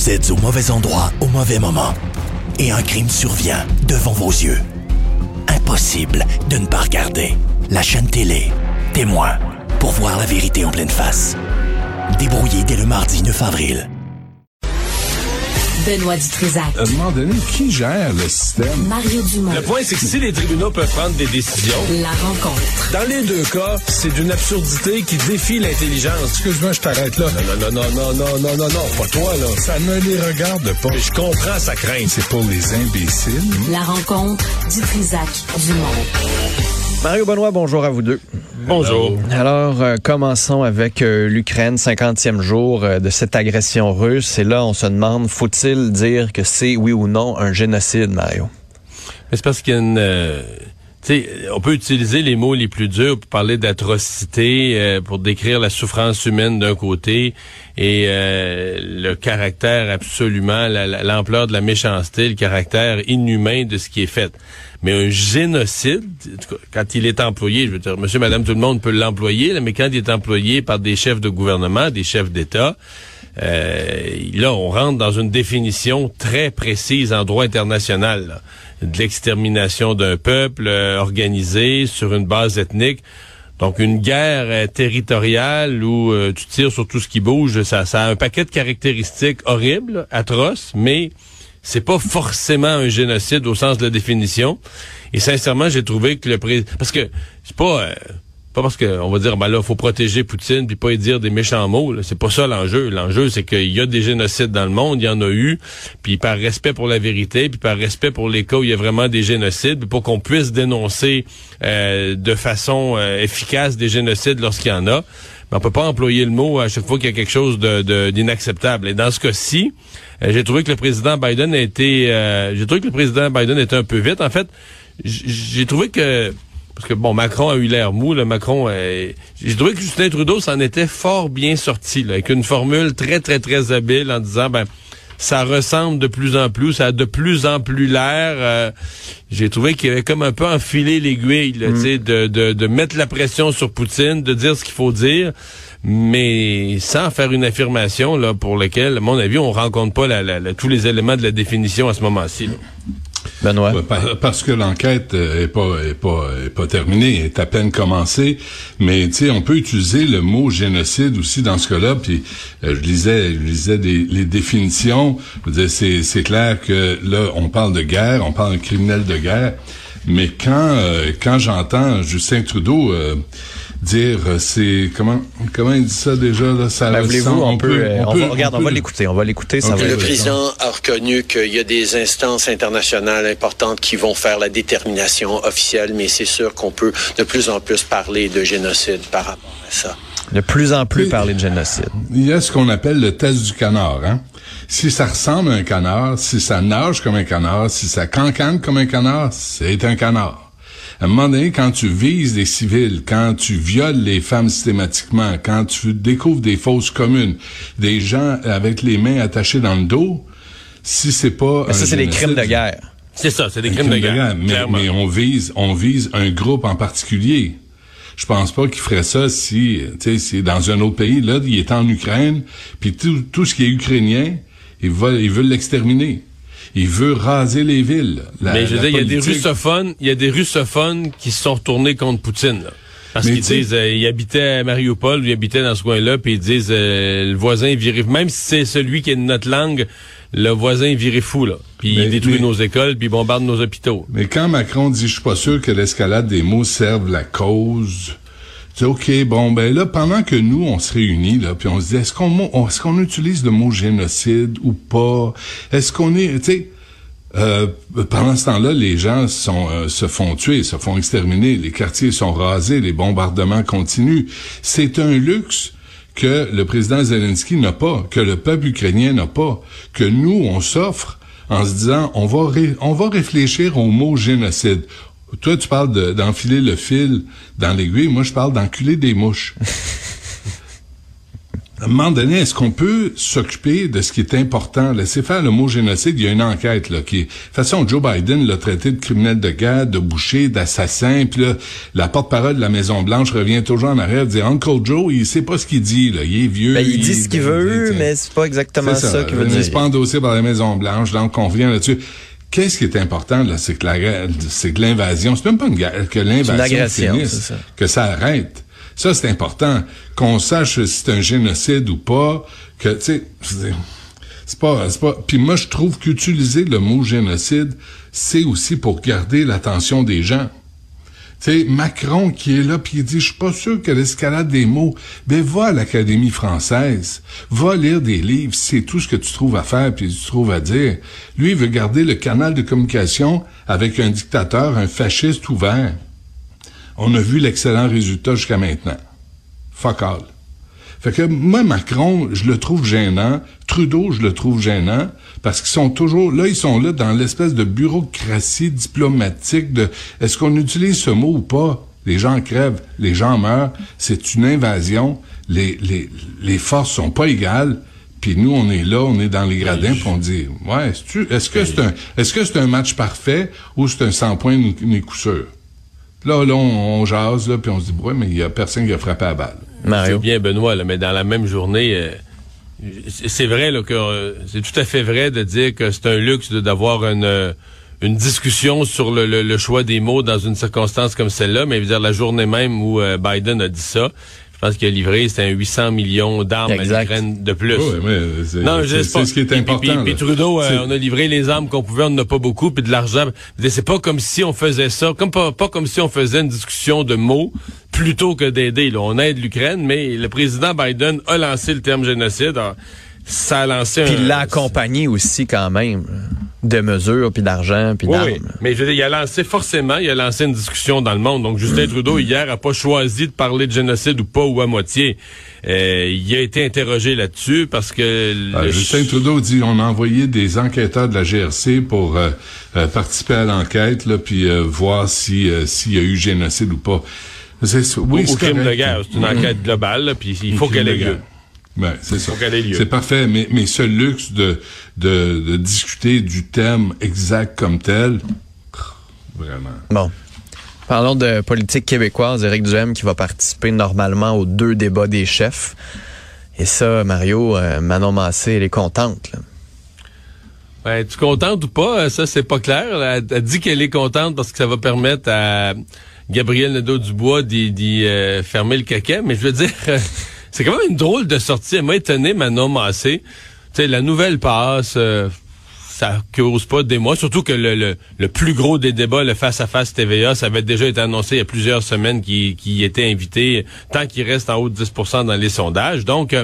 Vous êtes au mauvais endroit au mauvais moment. Et un crime survient devant vos yeux. Impossible de ne pas regarder. La chaîne télé, Témoin, pour voir la vérité en pleine face. Débrouillé dès le mardi 9 avril. Benoît Dutrisac. À un moment donné, qui gère le système? Mario Dumont. Le point, c'est que si les tribunaux peuvent prendre des décisions... La rencontre. Dans les deux cas, c'est d'une absurdité qui défie l'intelligence. Excuse-moi, je t'arrête là. Non, pas toi, là. Ça ne les regarde pas. Mais je comprends sa crainte. C'est pour les imbéciles. La rencontre Dutrisac-Dumont. Mario Benoît, bonjour à vous deux. Bonjour. Alors, commençons avec l'Ukraine, 50e jour de cette agression russe. Et là, on se demande, faut-il dire que c'est, oui ou non, un génocide, Mario? Mais c'est parce qu'il y a une... tu sais, on peut utiliser les mots les plus durs pour parler d'atrocité, pour décrire la souffrance humaine d'un côté et le caractère absolument, l'ampleur de la méchanceté, le caractère inhumain de ce qui est fait. Mais un génocide, quand il est employé, je veux dire, monsieur, madame, tout le monde peut l'employer, là, mais quand il est employé par des chefs de gouvernement, des chefs d'État, là, on rentre dans une définition très précise en droit international, là, de l'extermination d'un peuple organisé sur une base ethnique. Donc, une guerre territoriale où tu tires sur tout ce qui bouge, ça a un paquet de caractéristiques horribles, atroces, mais c'est pas forcément un génocide au sens de la définition. Et sincèrement, j'ai trouvé que le président... Parce que c'est pas parce que on va dire, ben là, faut protéger Poutine puis pas y dire des méchants mots. Là. C'est pas ça l'enjeu. L'enjeu, c'est qu'il y a des génocides dans le monde, il y en a eu, puis par respect pour la vérité, puis par respect pour les cas où il y a vraiment des génocides, puis pour qu'on puisse dénoncer de façon efficace des génocides lorsqu'il y en a. Mais on peut pas employer le mot à chaque fois qu'il y a quelque chose d'inacceptable. Et dans ce cas-ci, j'ai trouvé que le président Biden était un peu vite. En fait, j'ai trouvé que parce que bon, Macron a eu l'air mou, là, j'ai trouvé que Justin Trudeau s'en était fort bien sorti, là, avec une formule très, très, très habile en disant, ça ressemble de plus en plus, ça a de plus en plus l'air. J'ai trouvé qu'il avait comme un peu enfilé l'aiguille, là, tu sais, de mettre la pression sur Poutine, de dire ce qu'il faut dire, mais sans faire une affirmation, là, pour laquelle, à mon avis, on rencontre pas tous les éléments de la définition à ce moment-ci, là. Benoît. Parce que l'enquête est pas terminée, est à peine commencée, mais tu sais, on peut utiliser le mot génocide aussi dans ce cas-là. Puis je lisais les définitions. Je veux dire, c'est clair que là, on parle de guerre, on parle de criminel de guerre, mais quand j'entends Justin Trudeau dire c'est comment il dit ça déjà là, ça voulez-vous on va l'écouter, okay. Ça va le président a reconnu qu'il y a des instances internationales importantes qui vont faire la détermination officielle, mais c'est sûr qu'on peut de plus en plus parler de génocide par rapport à ça. De plus en plus parler de génocide. Il y a ce qu'on appelle le test du canard, hein. Si ça ressemble à un canard, si ça nage comme un canard, si ça cancane comme un canard, c'est un canard. À un moment donné, quand tu vises des civils, quand tu violes les femmes systématiquement, quand tu découvres des fosses communes, des gens avec les mains attachées dans le dos, si c'est pas... Mais ça, c'est des crimes de guerre. C'est ça, c'est des crimes de guerre. Mais on vise un groupe en particulier. Je pense pas qu'il ferait ça si, tu sais, c'est dans un autre pays. Là, il est en Ukraine, puis tout ce qui est ukrainien, ils veulent l'exterminer. Il veut raser les villes. Mais je veux dire, il y a des russophones qui se sont retournés contre Poutine, là. Parce qu'ils disent, ils habitaient à Mariupol, ou ils habitaient dans ce coin-là, puis ils disent, le voisin est viré, même si c'est celui qui est de notre langue, le voisin est viré fou, là. Puis il détruit nos écoles, puis il bombarde nos hôpitaux. Mais quand Macron dit, je suis pas sûr que l'escalade des mots serve la cause, c'est OK, bon, ben là, pendant que nous, on se réunit, là, puis on se dit, est-ce qu'on utilise le mot génocide ou pas? Est-ce qu'on est, tu sais, pendant ce temps-là, les gens se font tuer, se font exterminer, les quartiers sont rasés, les bombardements continuent. C'est un luxe que le président Zelensky n'a pas, que le peuple ukrainien n'a pas, que nous, on s'offre en se disant, on va réfléchir au mot génocide. Toi, tu parles d'enfiler le fil dans l'aiguille. Moi, je parle d'enculer des mouches. à un moment donné, est-ce qu'on peut s'occuper de ce qui est important? Laissez faire le mot génocide. Il y a une enquête là qui est... De toute façon, Joe Biden l'a traité de criminel de guerre, de boucher, d'assassin. Puis là, la porte-parole de la Maison-Blanche revient toujours en arrière et dit « Uncle Joe, il sait pas ce qu'il dit. Là. Il est vieux. » Il dit ce qu'il veut, mais c'est pas exactement ça qu'il veut dire. Il n'est pas endossé par la Maison-Blanche, donc on revient là-dessus. Qu'est-ce qui est important, là, c'est que l'invasion, c'est même pas une guerre, que l'invasion finisse, que ça arrête. Ça, c'est important. Qu'on sache si c'est un génocide ou pas, que, tu sais, c'est pas... Puis moi, je trouve qu'utiliser le mot génocide, c'est aussi pour garder l'attention des gens. Tu sais, Macron qui est là, puis il dit, je suis pas sûr que l'escalade des mots, ben va à l'Académie française, va lire des livres, c'est tout ce que tu trouves à faire, puis tu trouves à dire. Lui, il veut garder le canal de communication avec un dictateur, un fasciste ouvert. On a vu l'excellent résultat jusqu'à maintenant. Fuck all. Fait que moi, Macron, je le trouve gênant. Trudeau, je le trouve gênant. Parce qu'ils sont toujours... Là, ils sont là dans l'espèce de bureaucratie diplomatique de... Est-ce qu'on utilise ce mot ou pas? Les gens crèvent, les gens meurent. C'est une invasion. Les forces sont pas égales. Puis nous, on est là, on est dans les gradins, puis on dit... Ouais, est-ce que c'est un match parfait ou c'est un 100 points ni coup sûr? Là, on jase, là, puis on se dit, ouais, mais il y a personne qui a frappé à balle. C'est bien, Benoît, là, mais dans la même journée, c'est vrai là, que c'est tout à fait vrai de dire que c'est un luxe d'avoir une discussion sur le choix des mots dans une circonstance comme celle-là, mais je veux dire, la journée même où Biden a dit ça, je pense qu'il a livré, c'était 800 millions d'armes à l'Ukraine de plus. Oui, mais c'est ce qui est important. Puis Trudeau, on a livré les armes qu'on pouvait, on n'en a pas beaucoup, puis de l'argent. C'est pas comme si on faisait ça, pas comme si on faisait une discussion de mots plutôt que d'aider. Là, on aide l'Ukraine, mais le président Biden a lancé le terme génocide. Alors, ça a lancé Puis il l'a accompagné aussi quand même de mesures, puis d'argent, puis d'armes. Oui, mais je veux dire, il a lancé une discussion dans le monde. Donc Justin Trudeau, hier, a pas choisi de parler de génocide ou pas, ou à moitié. Il a été interrogé là-dessus parce que... Justin Trudeau dit on a envoyé des enquêteurs de la GRC pour participer à l'enquête, là, puis voir s'il y a eu génocide ou pas. Au crime de guerre, c'est une enquête globale, là, puis il faut qu'elle ait lieu. Ben, c'est ça. C'est parfait, mais ce luxe de discuter du thème exact comme tel, vraiment. Bon. Parlons de politique québécoise. Éric Duhaime qui va participer normalement aux 2 débats des chefs. Et ça, Mario, Manon Massé, elle est contente, là. Ben, tu es contente ou pas? Ça, c'est pas clair. Elle dit qu'elle est contente parce que ça va permettre à Gabriel Nadeau-Dubois d'y fermer le caquet. Mais je veux dire, c'est quand même une drôle de sortie. Elle m'a étonné, Manon Massé. Tu sais, la nouvelle passe, ça cause pas des mois. Surtout que le plus gros des débats, le face-à-face TVA, ça avait déjà été annoncé il y a plusieurs semaines qui était invité, tant qu'il reste en haut de 10% dans les sondages. Donc,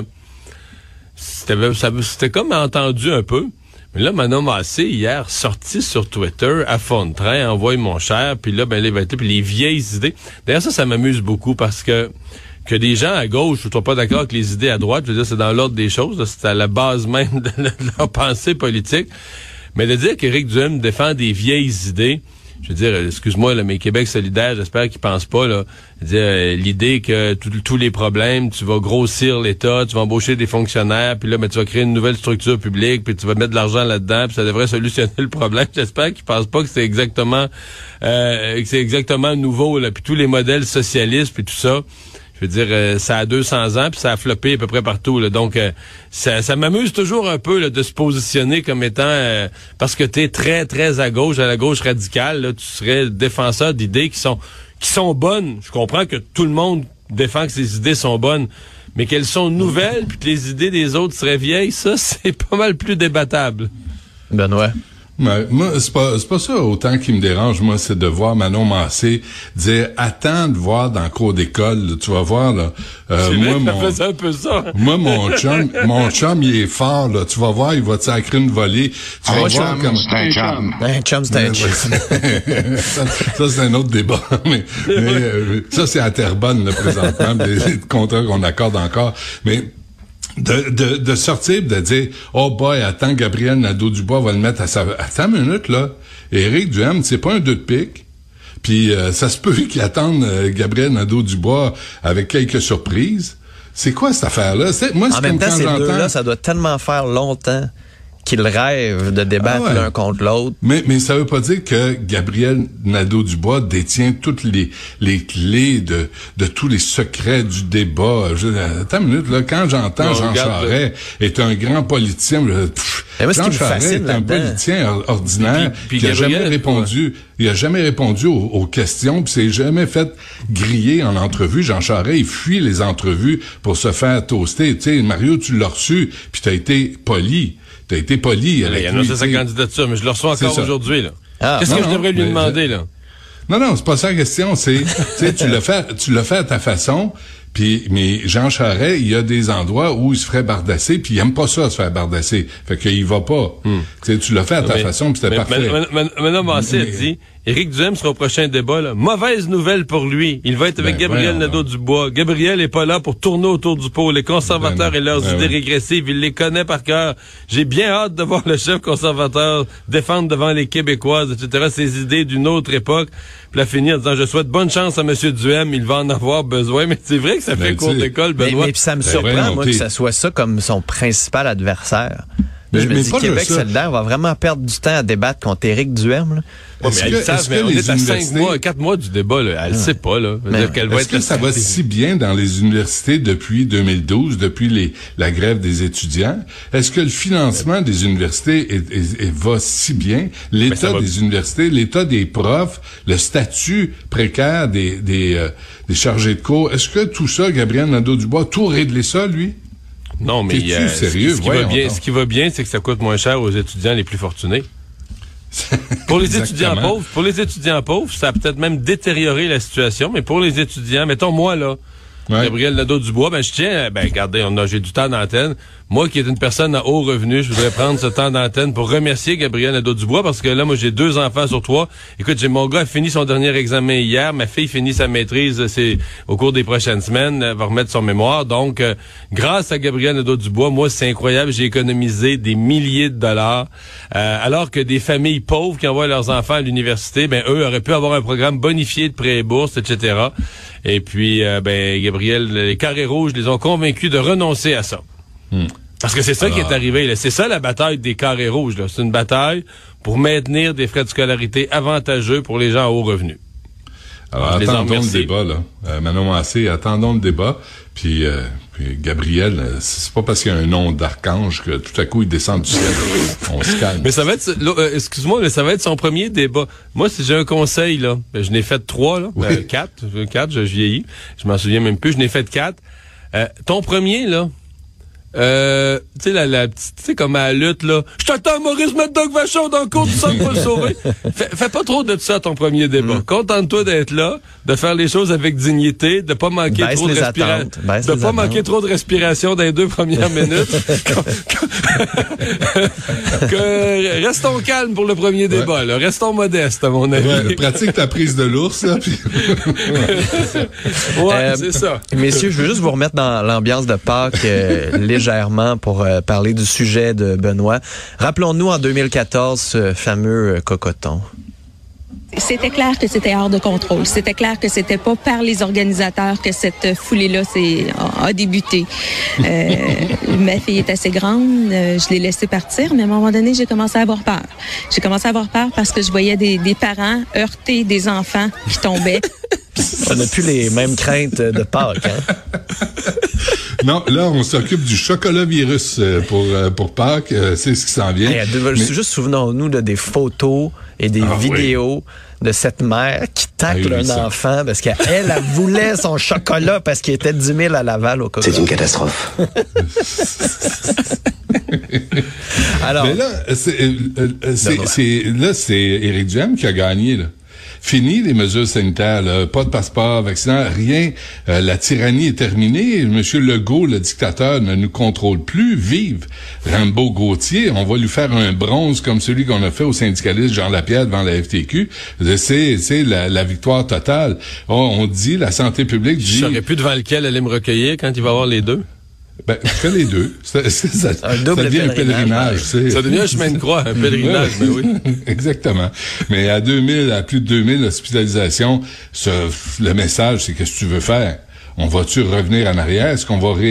c'était comme entendu un peu. Mais là, Manon Massé, hier, sorti sur Twitter, à fond de train, envoie mon cher, puis là, ben, les vieilles idées. D'ailleurs, ça m'amuse beaucoup parce que des gens à gauche ne sont pas d'accord avec les idées à droite, je veux dire, c'est dans l'ordre des choses, là, c'est à la base même de leur pensée politique. Mais de dire qu'Éric Duhaime défend des vieilles idées, je veux dire, excuse-moi, là, mais Québec solidaire, j'espère qu'ils pensent pas, là, dire l'idée que tous les problèmes, tu vas grossir l'État, tu vas embaucher des fonctionnaires, puis là, tu vas créer une nouvelle structure publique, puis tu vas mettre de l'argent là-dedans, puis ça devrait solutionner le problème. J'espère qu'ils pensent pas que c'est exactement nouveau, là, puis tous les modèles socialistes, puis tout ça. Je veux dire, ça a 200 ans, puis ça a floppé à peu près partout. Là. Donc, ça m'amuse toujours un peu là, de se positionner comme étant... parce que t'es très, très à la gauche radicale, là, tu serais défenseur d'idées qui sont bonnes. Je comprends que tout le monde défend que ces idées sont bonnes, mais qu'elles sont nouvelles, puis que les idées des autres seraient vieilles, ça, c'est pas mal plus débattable. Benoît? Ouais, moi, c'est pas ça autant qui me dérange, moi, c'est de voir Manon Massé dire, attends de voir dans le cours d'école, là, tu vas voir, là. faisait un peu ça. Moi, mon chum, il est fort, là. Tu vas voir, il va te sacrer une volée. Tu vas voir comme... C'est un chum. Un chum, c'est un chum. Ça, c'est un autre débat. mais ça, c'est à Terrebonne, là, présentement, des contrats qu'on accorde encore. Mais, de sortir, de dire, oh boy, attends, Gabriel Nadeau-Dubois va le mettre à sa... Attends une minute, là. Éric Duhaime, c'est pas un 2 de pique. Puis ça se peut qu'il attende Gabriel Nadeau-Dubois avec quelques surprises. C'est quoi cette affaire-là? Moi, c'est en même comme temps, quand ces j'entends... deux-là, ça doit tellement faire longtemps qu'ils rêvent de débattre l'un contre l'autre. Mais ça veut pas dire que Gabriel Nadeau-Dubois détient toutes les clés de tous les secrets du débat. Attends une minute, là, quand j'entends Jean Charest est un grand politicien, Jean Charest est un politicien ordinaire qui a jamais répondu. Il a jamais répondu aux questions, puis s'est jamais fait griller en entrevue. Jean Charest, il fuit les entrevues pour se faire toaster. Tu sais, Mario, tu l'as reçu, puis t'as été poli. T'as été poli. Il a annoncé sa candidature, mais je le reçois encore aujourd'hui, là. Qu'est-ce que je devrais lui demander, là? Non, c'est pas ça la question. C'est, tu l'as fait à ta façon. Mais Jean Charest, il y a des endroits où il se ferait bardasser, puis il aime pas ça, se faire bardasser. Fait qu'il va pas. Tu l'as fait à ta façon, puis c'était parfait. Mme Massé a dit, Éric Duhem sera au prochain débat, là. Mauvaise nouvelle pour lui. Il va être avec Gabriel Nadeau-Dubois. Gabriel est pas là pour tourner autour du pot. Les conservateurs et leurs idées régressives, il les connaît par cœur. J'ai bien hâte de voir le chef conservateur défendre devant les Québécoises, etc., ses idées d'une autre époque. Puis la finir en disant, je souhaite bonne chance à M. Duhem, il va en avoir besoin. Mais c'est vrai que ça fait cours d'école, Benoît. Mais ça me surprend, moi, que ça soit ça comme son principal adversaire. Je me dis, Québec solidaire va vraiment perdre du temps à débattre contre Éric Duhem, là. Ouais, mais elle savent, mais on est à 4 mois du débat, là. Elle sait pas, là. Est-ce que ça va si bien dans les universités depuis 2012, depuis la grève des étudiants? Est-ce que le financement des universités va si bien? L'état des universités, l'état des profs, le statut précaire des chargés de cours. Est-ce que tout ça, Gabriel Nadeau-Dubois, tout réglé ça, lui? Non, mais sérieux? Ce qui va bien, c'est que ça coûte moins cher aux étudiants les plus fortunés. Pour les étudiants pauvres, ça a peut-être même détérioré la situation, mais pour les étudiants, mettons moi là, Gabriel Nadeau-Dubois, je tiens, regardez, j'ai du temps d'antenne. Moi, qui est une personne à haut revenu, je voudrais prendre ce temps d'antenne pour remercier Gabriel Nadeau-Dubois parce que là, moi, j'ai 2 enfants sur 3. Écoute, mon gars a fini son dernier examen hier. Ma fille finit sa maîtrise, c'est au cours des prochaines semaines, elle va remettre son mémoire. Donc, grâce à Gabriel Nadeau-Dubois, moi, c'est incroyable, j'ai économisé des milliers de dollars. Alors que des familles pauvres qui envoient leurs enfants à l'université, eux auraient pu avoir un programme bonifié de prêts et bourses, etc. Et puis, Gabriel, les carrés rouges les ont convaincus de renoncer à ça. Parce que c'est ça qui est arrivé, là. C'est ça la bataille des carrés rouges, là. C'est une bataille pour maintenir des frais de scolarité avantageux pour les gens à haut revenu. Alors, attendons le débat, là. Manon Massé, attendons le débat. Puis Gabriel, c'est pas parce qu'il y a un nom d'archange que tout à coup il descend du ciel. On se calme. Mais ça va être, excuse-moi, mais ça va être son premier débat. Moi, si j'ai un conseil, là, je n'ai fait 3, là. 4, je vieillis. Je m'en souviens même plus. Je n'ai fait 4. Ton premier, là. Tu sais, la petite, tu sais, comme à la lutte, là. Je t'attends, Maurice, mettre Doug Vachon dans le cours du centre pour le sauver. Fais pas trop de ça à ton premier débat. Contente-toi d'être là, de faire les choses avec dignité, de pas manquer trop de respiration. De pas manquer trop de respiration dans les 2 premières minutes. Restons calmes pour le premier débat, là. Restons modestes, à mon avis. Pratique ta prise de l'ours, là, puis... c'est ça. Messieurs, je veux juste vous remettre dans l'ambiance de Pâques, légèrement pour parler du sujet de Benoît. Rappelons-nous en 2014 ce fameux cocoton. C'était clair que c'était hors de contrôle. C'était clair que c'était pas par les organisateurs que cette foulée-là a débuté. Ma fille est assez grande, je l'ai laissée partir, mais à un moment donné, j'ai commencé à avoir peur. J'ai commencé à avoir peur parce que je voyais des parents heurter des enfants qui tombaient. On n'a plus les mêmes craintes de Pâques, hein? Non, là, on s'occupe du chocolat virus pour Pâques. C'est ce qui s'en vient. Juste souvenons-nous des photos et des vidéos de cette mère qui tacle un enfant parce qu'elle voulait son chocolat parce qu'il était 10 000 à Laval au cocoton. C'est une catastrophe. Alors, mais là, c'est Éric Duhem qui a gagné, là. Fini les mesures sanitaires, là, pas de passeport vaccinal, rien. La tyrannie est terminée. Monsieur Legault, le dictateur, ne nous contrôle plus. Vive Rambo Gauthier. On va lui faire un bronze comme celui qu'on a fait au syndicaliste Jean Lapierre devant la FTQ. C'est la victoire totale. On dit, la santé publique dit... Je saurais plus devant lequel aller me recueillir quand il va avoir les 2. Fais les 2. Ça devient un pèlerinage. Ça devient un chemin de croix, un pèlerinage, mais oui. Exactement. Mais à plus de 2000 hospitalisations, le message, c'est qu'est-ce que tu veux faire? On va-tu revenir en arrière? Est-ce qu'on va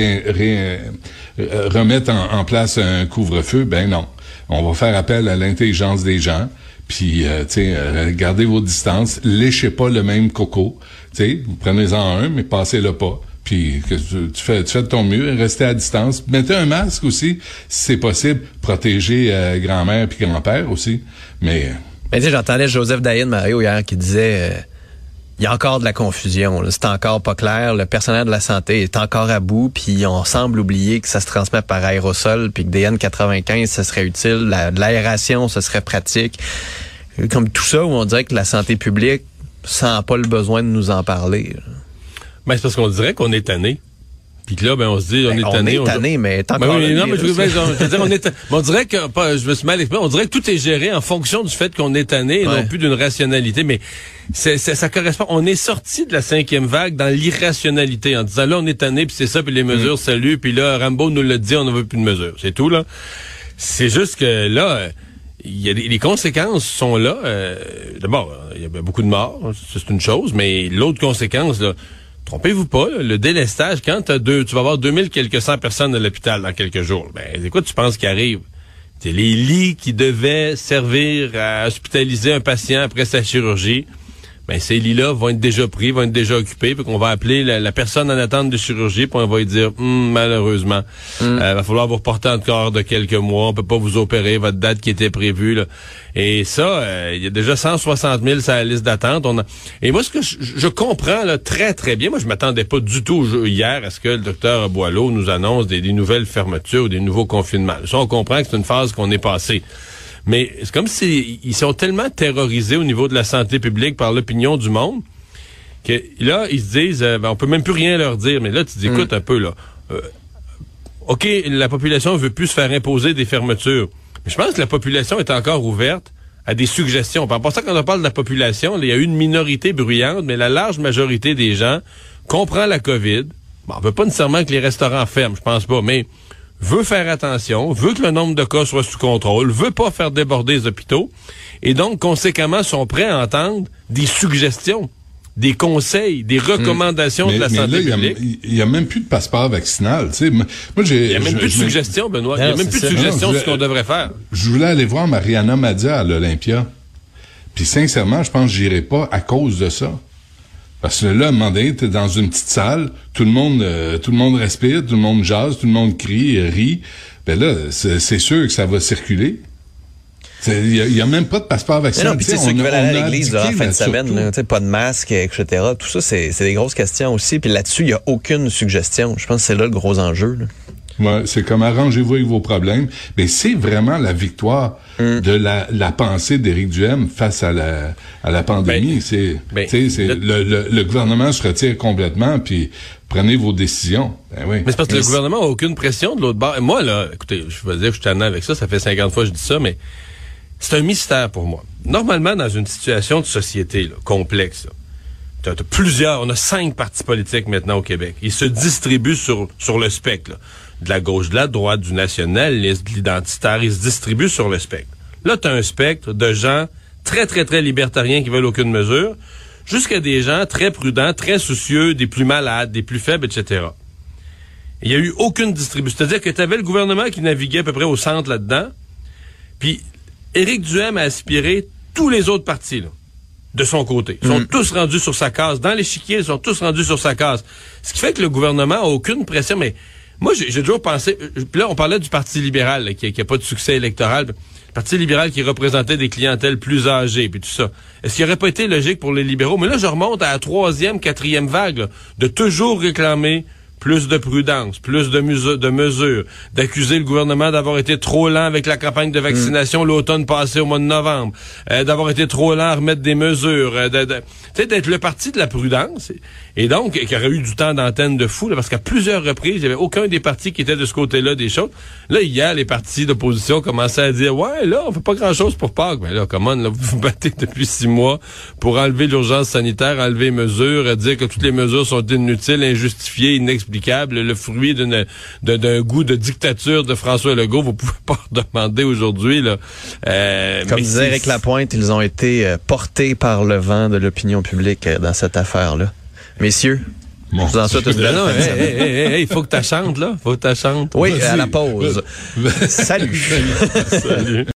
remettre en place un couvre-feu? Ben non. On va faire appel à l'intelligence des gens. Puis, gardez vos distances. Léchez pas le même coco. Prenez-en un, mais passez-le pas. Puis, tu fais de ton mieux. Restez à distance. Mettez un masque aussi, si c'est possible. Protégez grand-mère puis grand-père aussi. Mais j'entendais Joseph Dayen, Mario, hier, qui disait... il y a encore de la confusion. Là. C'est encore pas clair. Le personnel de la santé est encore à bout, puis on semble oublier que ça se transmet par aérosol, puis que des N95, ça serait utile. De l'aération, ça serait pratique. Comme tout ça, où on dirait que la santé publique sent pas le besoin de nous en parler. Ben, c'est parce qu'on dirait qu'on est tanné. Puis que là, on se dit, on est tanné. On est tanné, mais tant qu'on je veux dire, on dirait que, je me suis mal exprimé, on dirait que tout est géré en fonction du fait qu'on est tanné et non plus d'une rationalité. Mais ça correspond. On est sorti de la 5e vague dans l'irrationalité en disant, là, on est tanné, puis c'est ça, puis les mesures, salut, puis là, Rambo nous l'a dit, on ne veut plus de mesures. C'est tout, là. C'est juste que là, il y a les conséquences sont là. D'abord, il y a beaucoup de morts, c'est une chose, mais l'autre conséquence, là, trompez-vous pas, là, le délestage, quand tu vas avoir 2000 quelques cent personnes à l'hôpital dans quelques jours. Ben, écoute, tu penses qu'il arrive? C'est les lits qui devaient servir à hospitaliser un patient après sa chirurgie. Ben, ces lits-là vont être déjà pris, vont être déjà occupés, puis qu'on va appeler la personne en attente de chirurgie, puis on va lui dire, malheureusement, va falloir vous reporter encore de quelques mois, on peut pas vous opérer, votre date qui était prévue, là. Et ça, il y a déjà 160 000 sur la liste d'attente. Et moi, ce que je comprends là très, très bien, moi, je m'attendais pas du tout hier à ce que le docteur Boileau nous annonce des nouvelles fermetures ou des nouveaux confinements. Ça, on comprend que c'est une phase qu'on est passée. Mais c'est comme ils sont tellement terrorisés au niveau de la santé publique par l'opinion du monde que là, ils se disent, on peut même plus rien leur dire. Mais là, tu dis, écoute un peu, là. OK, la population veut plus se faire imposer des fermetures. Mais je pense que la population est encore ouverte à des suggestions. En passant, quand on parle de la population, il y a une minorité bruyante, mais la large majorité des gens comprend la COVID. Bon, on veut pas nécessairement que les restaurants ferment, je pense pas, mais veut faire attention, veut que le nombre de cas soit sous contrôle, veut pas faire déborder les hôpitaux, et donc, conséquemment, sont prêts à entendre des suggestions, des conseils, des recommandations de la santé publique. Il y a même plus de passeport vaccinal, tu sais. Moi, il y a même plus de suggestions, Benoît. Il y a même plus de suggestions de ce qu'on devrait faire. Je voulais aller voir Mariana Madia à l'Olympia. Puis sincèrement, je pense que j'irai pas à cause de ça. Parce que là, à un moment donné, t'es dans une petite salle, tout le monde respire, tout le monde jase, tout le monde crie, rit. Ben là, c'est sûr que ça va circuler. Il y a même pas de passeport vaccinal. Non, puis ceux qui veulent aller à l'église en fin de semaine, pas de masque, etc. Tout ça, c'est des grosses questions aussi. Puis là-dessus, il y a aucune suggestion. Je pense que c'est là le gros enjeu. Là. Ouais, c'est comme arrangez-vous avec vos problèmes. Mais c'est vraiment la victoire de la pensée d'Éric Duhem face à la pandémie. Le gouvernement se retire complètement, puis prenez vos décisions. Ben oui. Mais c'est parce que le gouvernement a aucune pression de l'autre bord. Et moi, là, écoutez, je veux dire que je suis tannant avec ça. Ça fait 50 fois que je dis ça, mais c'est un mystère pour moi. Normalement, dans une situation de société là, complexe, là, on a 5 partis politiques maintenant au Québec. Ils se distribuent sur le spectre. Là. De la gauche, de la droite, du nationaliste, de l'identitaire, ils se distribuent sur le spectre. Là, tu as un spectre de gens très, très, très libertariens qui veulent aucune mesure, jusqu'à des gens très prudents, très soucieux, des plus malades, des plus faibles, etc. Il n'y a eu aucune distribution. C'est-à-dire que tu avais le gouvernement qui naviguait à peu près au centre là-dedans, puis Éric Duhem a aspiré tous les autres partis, là, de son côté. Ils sont tous rendus sur sa case. Dans l'échiquier, ils sont tous rendus sur sa case. Ce qui fait que le gouvernement a aucune pression, mais moi, j'ai toujours pensé... Puis là, on parlait du Parti libéral, là, qui a pas de succès électoral. Le Parti libéral qui représentait des clientèles plus âgées, puis tout ça. Est-ce qu'il n'aurait pas été logique pour les libéraux? Mais là, je remonte à la 3e, 4e vague, là, de toujours réclamer plus de prudence, plus de mesures, d'accuser le gouvernement d'avoir été trop lent avec la campagne de vaccination l'automne passé au mois de novembre, d'avoir été trop lent à remettre des mesures, tu sais, d'être le parti de la prudence, et donc, qu'il y aurait eu du temps d'antenne de fou, là, parce qu'à plusieurs reprises, il n'y avait aucun des partis qui était de ce côté-là des choses. Là, hier, les partis d'opposition commençaient à dire, ouais, là, on fait pas grand-chose pour Pâques. Mais là, comment, là, vous vous battez depuis 6 mois pour enlever l'urgence sanitaire, enlever les mesures, dire que toutes les mesures sont inutiles, injustifiées, inexplicables, le fruit d'un goût de dictature de François Legault. Vous pouvez pas demander aujourd'hui, là. Comme disait Éric Lapointe, ils ont été portés par le vent de l'opinion publique dans cette affaire-là. Messieurs, Bon. Je vous en souhaite une belle fin de semaine. Il faut que tu chantes, là. Faut que tu chantes. Oui, Vas-y. à la pause. Salut. Salut.